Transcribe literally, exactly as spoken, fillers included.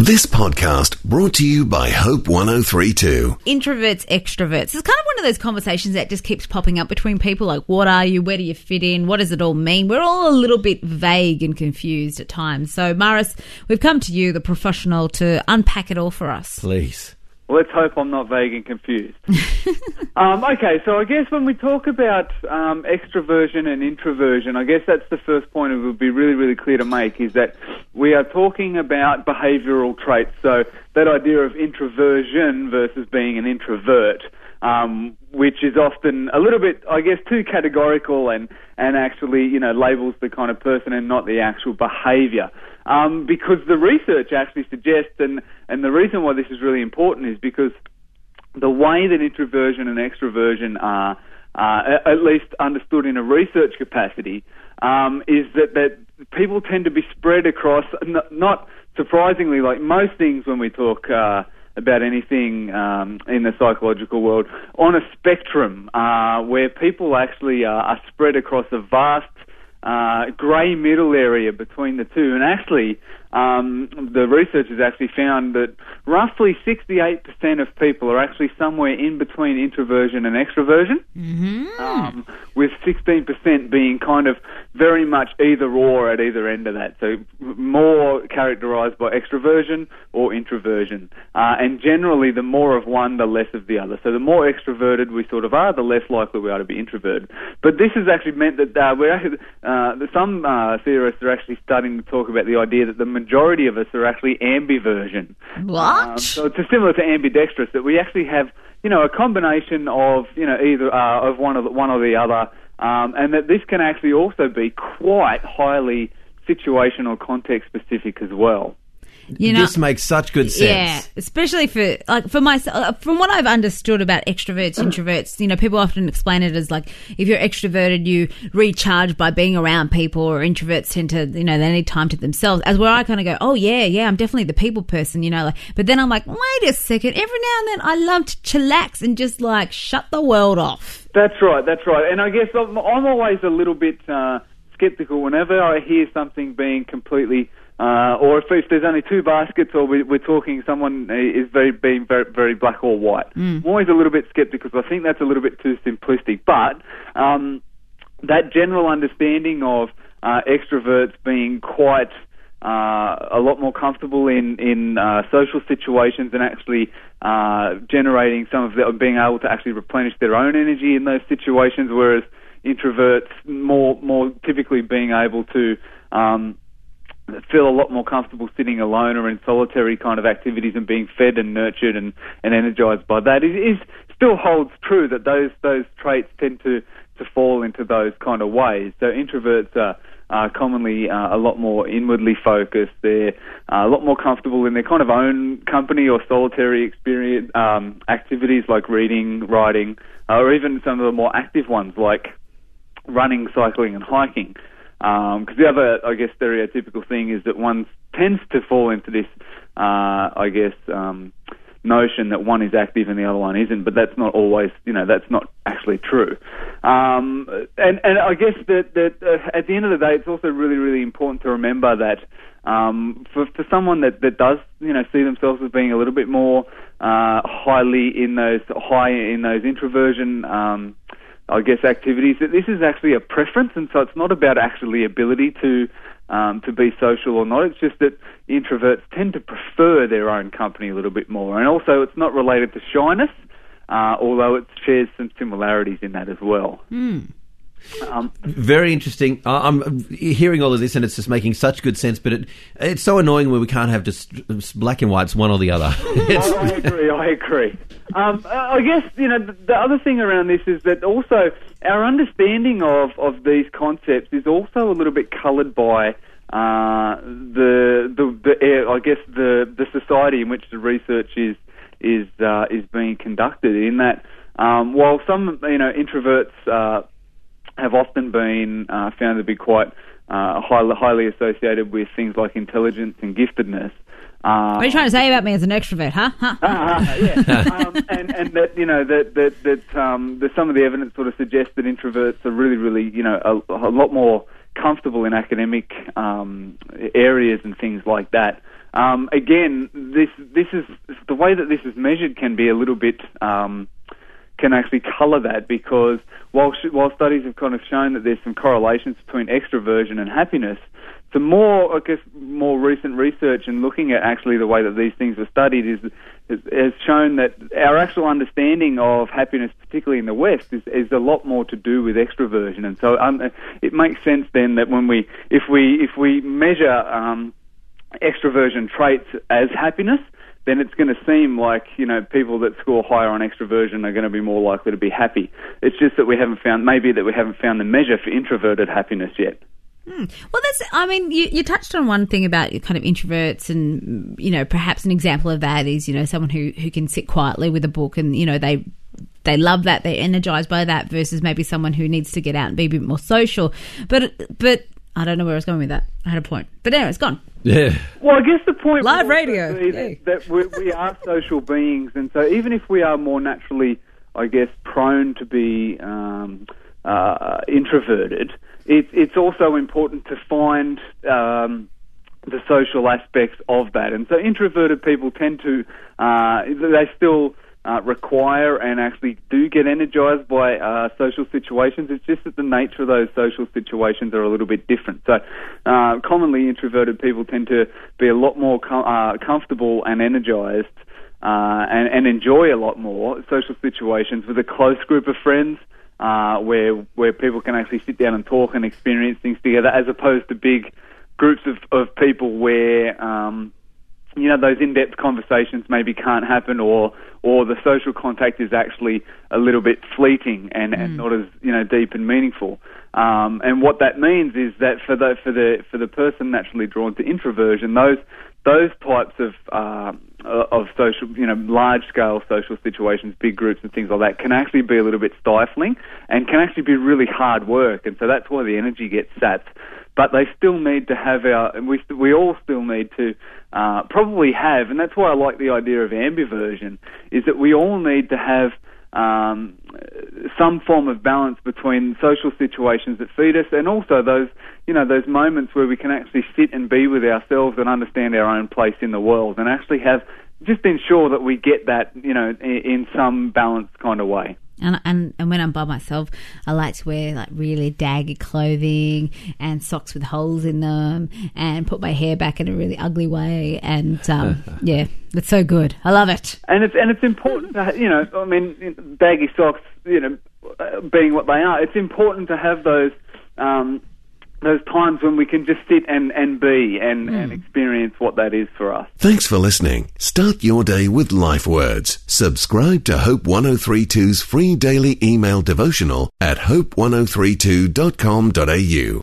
This podcast brought to you by Hope one oh three point two. Introverts, extroverts. It's kind of one of those conversations that just keeps popping up between people, like, what are you? Where do you fit in? What does it all mean? We're all a little bit vague and confused at times. So, Maris, we've come to you, the professional, to unpack it all for us. Please. Well, let's hope I'm not vague and confused. um, okay, so I guess when we talk about um, extroversion and introversion, I guess that's the first point it would be really, really clear to make, is that we are talking about behavioural traits. So that idea of introversion versus being an introvert, um, which is often a little bit, I guess, too categorical and, and actually, you know, labels the kind of person and not the actual behaviour. Um, because the research actually suggests, and, and the reason why this is really important is because the way that introversion and extroversion are, uh, at least understood in a research capacity, um, is that, that people tend to be spread across, not, not surprisingly, like most things when we talk uh, about anything um, in the psychological world, on a spectrum uh, where people actually uh, are spread across a vast Uh, grey middle area between the two. And actually, um, the research has actually found that roughly sixty-eight percent of people are actually somewhere in between introversion and extroversion, Mm-hmm. um, with sixteen percent being kind of very much either or at either end of that. So more characterised by extroversion or introversion. Uh, and generally, the more of one, the less of the other. So the more extroverted we sort of are, the less likely we are to be introverted. But this has actually meant that uh, we're actually, uh, some uh, theorists are actually starting to talk about the idea that the majority of us are actually ambiversion. What? Um, so it's similar to ambidextrous, that we actually have, you know, a combination of, you know, either uh, of one or the, one or the other, um, and that this can actually also be quite highly situational, context specific as well. You know, this makes such good sense. Yeah, especially for like for myself. From what I've understood about extroverts, introverts, you know, people often explain it as like if you're extroverted, you recharge by being around people, or introverts tend to, you know, they need time to themselves. As where I kind of go, oh yeah, yeah, I'm definitely the people person, you know. Like, but then I'm like, wait a second. Every now and then, I love to chillax and just like shut the world off. That's right. That's right. And I guess I'm, I'm always a little bit uh, skeptical whenever I hear something being completely. Uh, or if, if there's only two baskets, or we, we're talking someone is very being very, very black or white. Mm. I'm always a little bit sceptical because I think that's a little bit too simplistic. But um, that general understanding of uh, extroverts being quite uh, a lot more comfortable in in uh, social situations and actually uh, generating some of the, being able to actually replenish their own energy in those situations, whereas introverts more more typically being able to um, feel a lot more comfortable sitting alone or in solitary kind of activities and being fed and nurtured and, and energized by that. It is still holds true that those those traits tend to, to fall into those kind of ways. So introverts are, are commonly uh, a lot more inwardly focused. They're uh, a lot more comfortable in their kind of own company or solitary experience um, activities like reading, writing, uh, or even some of the more active ones like running, cycling and hiking. Because um, the other, I guess, stereotypical thing is that one tends to fall into this, uh, I guess, um, notion that one is active and the other one isn't, but that's not always, you know, that's not actually true. Um, and, and I guess that, that uh, at the end of the day, it's also really, really important to remember that um, for, for someone that, that does, you know, see themselves as being a little bit more uh, highly in those, high in those introversion um I guess activities, that this is actually a preference, and so it's not about actually ability to um, to be social or not. It's just that introverts tend to prefer their own company a little bit more, and also it's not related to shyness, uh, although it shares some similarities in that as well. Mm. Um, Very interesting. Uh, I'm hearing all of this, and it's just making such good sense. But it it's so annoying when we can't have just black and whites, one or the other. I, I agree. I agree. Um, I guess, you know, the, the other thing around this is that also our understanding of, of these concepts is also a little bit coloured by uh, the the, the I guess the the society in which the research is is uh, is being conducted. In that, um, while some, you know, introverts uh, have often been uh, found to be quite uh, highly, highly associated with things like intelligence and giftedness. Uh, what are you trying to say about me as an extrovert, huh? huh? uh, yeah, um, and, and that, you know, that that that um, the, some of the evidence sort of suggests that introverts are really, really, you know, a, a lot more comfortable in academic um, areas and things like that. um, again, this this is the way that this is measured can be a little bit um, can actually colour that, because while while studies have kind of shown that there's some correlations between extroversion and happiness, some more, I guess, more recent research and looking at actually the way that these things were studied is, is has shown that our actual understanding of happiness, particularly in the West, is, is a lot more to do with extroversion. And so um, it makes sense then that when we, if we, if we measure um, extroversion traits as happiness, then it's going to seem like, you know, people that score higher on extroversion are going to be more likely to be happy. It's just that we haven't found, maybe that we haven't found the measure for introverted happiness yet. Hmm. Well, that's, I mean, you, you touched on one thing about kind of introverts, and, you know, perhaps an example of that is, you know, someone who, who can sit quietly with a book and, you know, they they love that, they're energized by that, versus maybe someone who needs to get out and be a bit more social. But, but I don't know where I was going with that. I had a point. But anyway, it's gone. Yeah. Well, I guess the point Live would radio. be that, that we, we are social beings, and so even if we are more naturally, I guess, prone to be um, uh, introverted, it, it's also important to find um, the social aspects of that. And so introverted people tend to, uh, they still uh, require and actually do get energized by uh, social situations. It's just that the nature of those social situations are a little bit different. So uh, commonly introverted people tend to be a lot more com- uh, comfortable and energized uh, and, and enjoy a lot more social situations with a close group of friends, uh, where where people can actually sit down and talk and experience things together, as opposed to big groups of, of people where um, you know, those in-depth conversations maybe can't happen, or or the social contact is actually a little bit fleeting and, mm. and not as, you know, deep and meaningful. Um, and what that means is that for the for the for the person naturally drawn to introversion, those those types of uh, of social, you know, large-scale social situations, big groups and things like that, can actually be a little bit stifling and can actually be really hard work. And so that's why the energy gets sapped. But they still need to have our, and we we all still need to uh, probably have, and that's why I like the idea of ambiversion, is that we all need to have um, some form of balance between social situations that feed us and also those, you know, those moments where we can actually sit and be with ourselves and understand our own place in the world, and actually have, just ensure that we get that, you know, in, in some balanced kind of way. And, and and when I'm by myself, I like to wear like really daggy clothing and socks with holes in them, and put my hair back in a really ugly way. And um, yeah, it's so good. I love it. And it's and it's important to, you know, I mean, baggy socks, you know, being what they are, it's important to have those um, those times when we can just sit and, and be and, mm. and experience what that is for us. Thanks for listening. Start your day with Life Words. Subscribe to Hope ten thirty-two's free daily email devotional at hope ten thirty-two dot com dot a u.